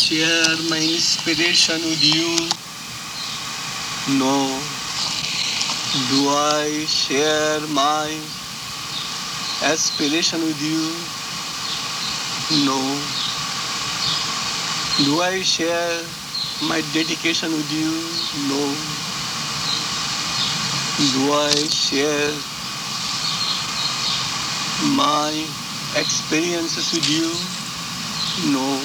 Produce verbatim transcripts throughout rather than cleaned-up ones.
share my inspiration with you? No. Do I share my aspiration with you? No. Do I share my dedication with you? No. Do I share my experiences with you? No.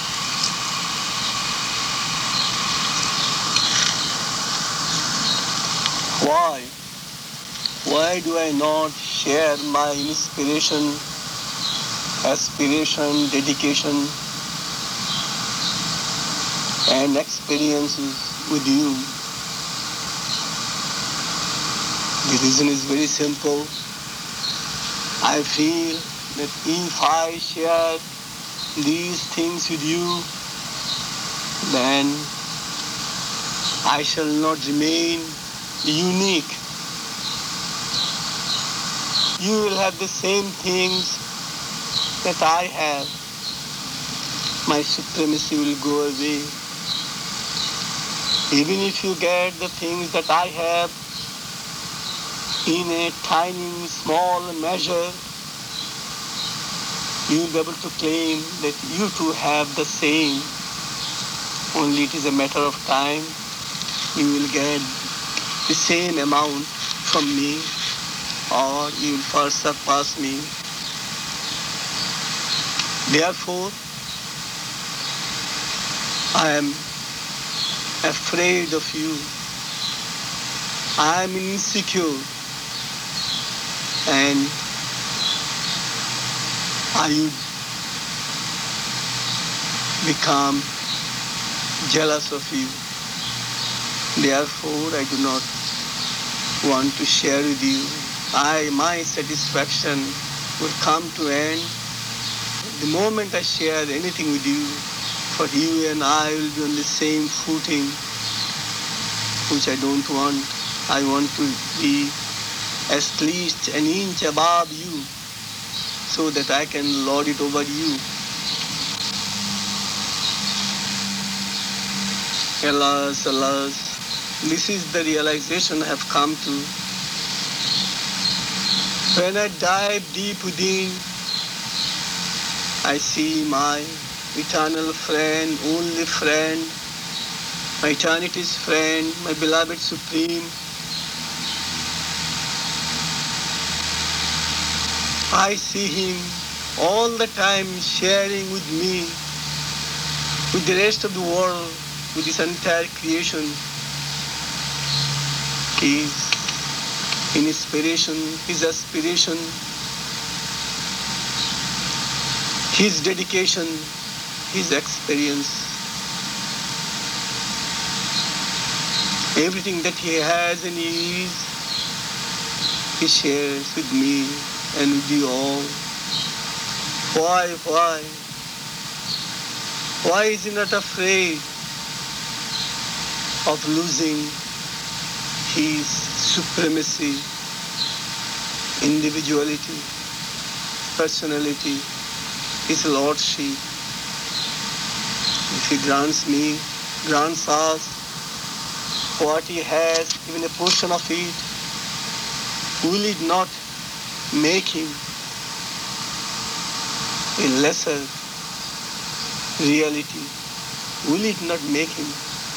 Why? Why do I not share my inspiration, aspiration, dedication, and experiences with you? The reason is very simple. I feel that if I share these things with you, then I shall not remain unique. You will have the same things that I have. My supremacy will go away. Even if you get the things that I have in a tiny, small measure, you will be able to claim that you too have the same. Only it is a matter of time. You will get the same amount from me, or you will far surpass me. Therefore, I am afraid of you. I am insecure, and I would become jealous of you. Therefore, I do not want to share with you. I, my satisfaction will come to end the moment I share anything with you. For you and I will be on the same footing, which I don't want. I want to be at least an inch above you, so that I can lord it over you. Alas, alas, this is the realization I have come to. When I dive deep within, I see my eternal friend, only friend, my eternity's friend, my beloved Supreme. I see him all the time sharing with me, with the rest of the world, with this entire creation, his inspiration, his aspiration, his dedication, his experience. Everything that he has and he is, he shares with me and with you all. Why, why? Why is he not afraid of losing his supremacy, individuality, personality, his lordship? If he grants me, grants us what he has, even a portion of it, will it not make him a lesser reality? Will it not make him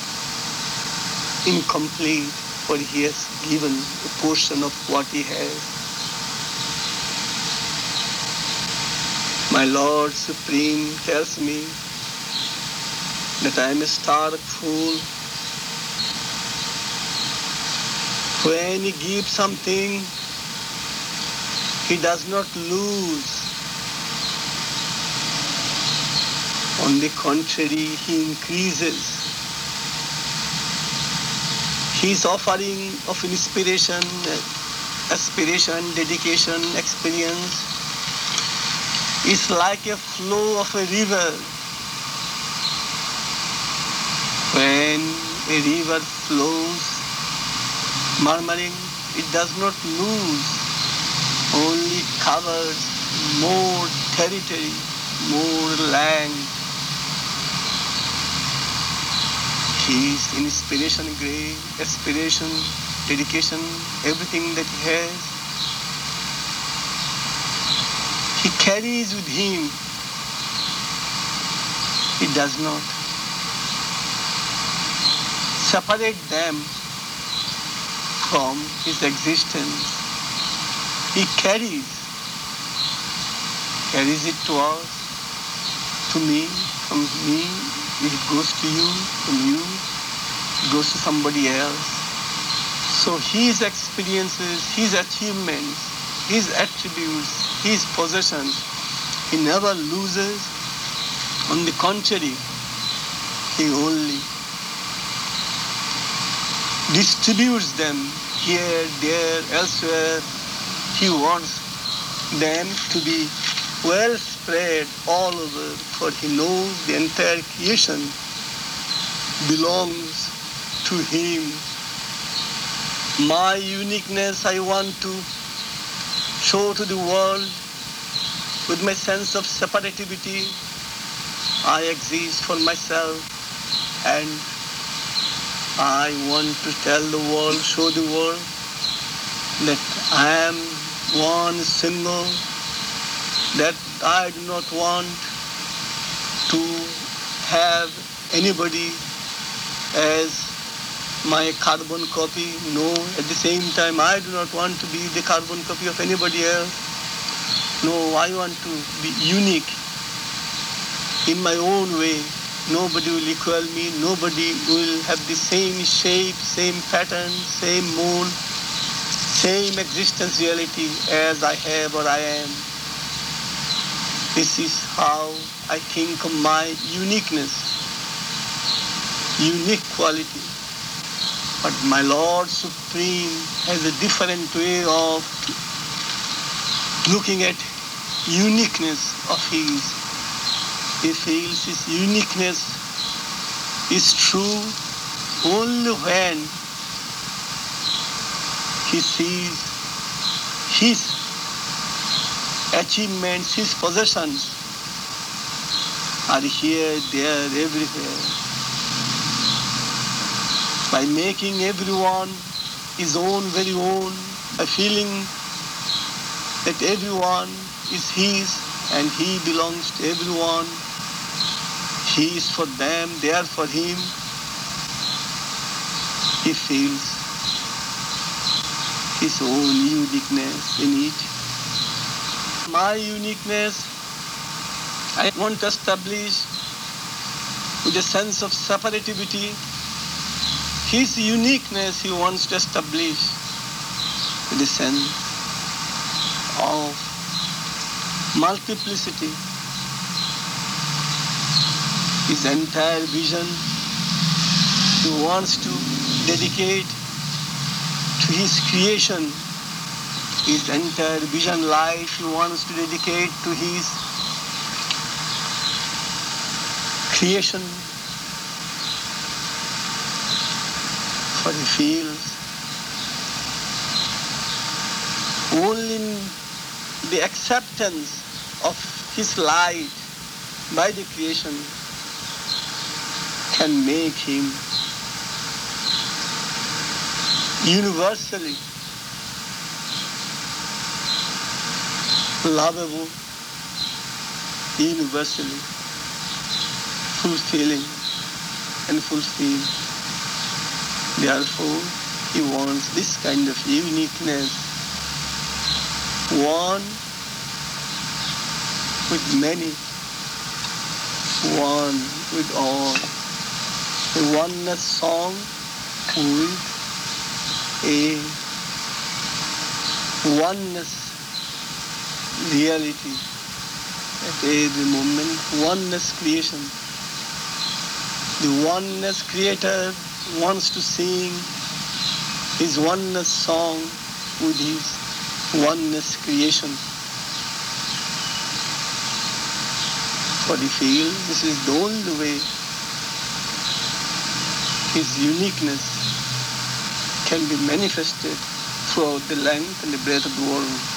incomplete, for he has given a portion of what he has? My Lord Supreme tells me that I am a stark fool. When he gives something, he does not lose. On the contrary, he increases. His offering of inspiration, aspiration, dedication, experience is like a flow of a river. When a river flows, murmuring, it does not lose, only covers more territory, more land. His inspiration, grace, aspiration, dedication, everything that he has, he carries with him. He does not separate them from his existence. He carries, carries it to us, to me, from me, it goes to you, from you, it goes to somebody else. So his experiences, his achievements, his attributes, his possessions, he never loses. On the contrary, he only distributes them here, there, elsewhere. He wants them to be well spread all over, for he knows the entire creation belongs to him. My uniqueness I want to show to the world with my sense of separativity. I exist for myself, and I want to tell the world, show the world that I am one single, that I do not want to have anybody as my carbon copy. No, at the same time, I do not want to be the carbon copy of anybody else. No, I want to be unique in my own way. Nobody will equal me. Nobody will have the same shape, same pattern, same mold, same existence reality as I have or I am. This is how I think of my uniqueness, unique quality. But my Lord Supreme has a different way of looking at uniqueness of His. He feels His uniqueness is true only when He sees His achievements, His possessions are here, there, everywhere. By making everyone his own very own, by feeling that everyone is His and He belongs to everyone. He is for them, they are for Him. He feels His own uniqueness in it. My uniqueness, I want to establish with a sense of separativity. His uniqueness He wants to establish with a sense of multiplicity. His entire vision He wants to dedicate to His creation. His entire vision life He wants to dedicate to His creation. For He feels only in the acceptance of His light by the creation can make Him universally lovable, universally fulfilling and fulfilled. Therefore, He wants this kind of uniqueness, one with many, one with all. A oneness song with a oneness reality at every moment, oneness creation. The oneness creator wants to sing his oneness song with his oneness creation. For He feels this is the only way His uniqueness can be manifested throughout the length and the breadth of the world.